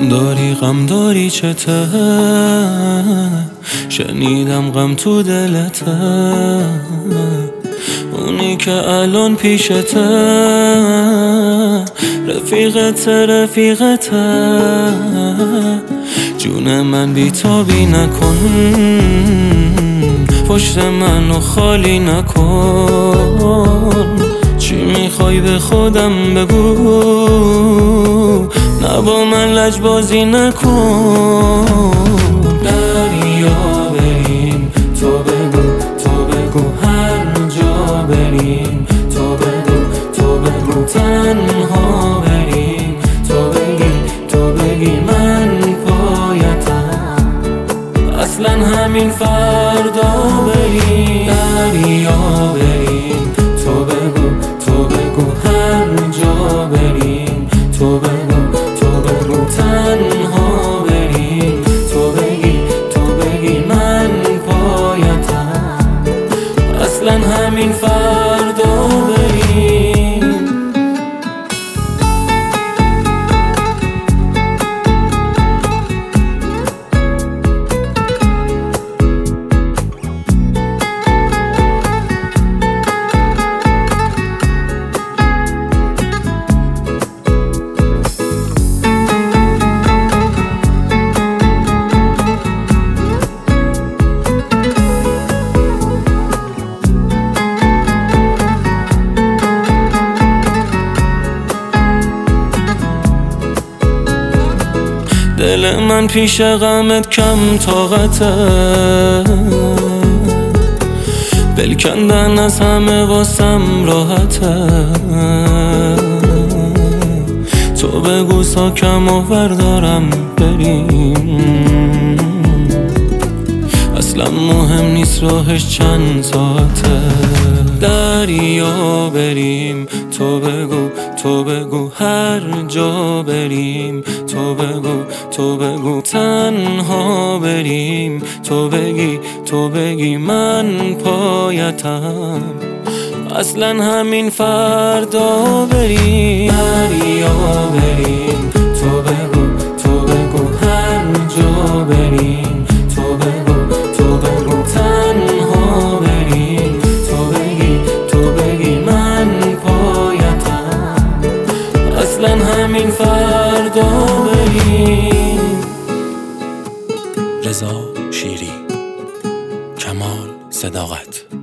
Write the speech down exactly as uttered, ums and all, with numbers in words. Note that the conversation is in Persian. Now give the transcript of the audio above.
غم داری غم داری چته، شنیدم غم تو دلته، اونی که الان پیشته رفیقته رفیقته. جون من بیتابی نکن، پشت منو خالی نکن. چی میخوای به خودم بگو، نه با من لجبازی نکن. دریا بریم تو بگو تو بگو، هر جا بریم تو بگو تو بگو، تنها بریم تو بگی تو بگی من پایتم، اصلا همین فردا بریم. دریا بریم تو بگو تو بگو، هر جا بریم تو بگو تو بگو، تنها بریم تو بگی تو بگی من پایتم، اصلا همین فردا بریم. دل من پیش غمت کم طاقته، دل کندن از همه واسم راحته. تو بگو ساکم و بردارم بریم، اصلا مهم نیست راهش چند ساعته. دریا بریم تو بگو تو بگو، هر جا بریم تو بگو تو بگو، تنها بریم تو بگی تو بگی من پایتم، اصلا همین فردا بریم. دریا بریم تو بگو تو بگو، هر جا بریم تو بگو تو بگو، تنها بریم تو بگی تو بگی من پایتم، اصلا همین فردا بریم. رضا شیری، کمال صداقت.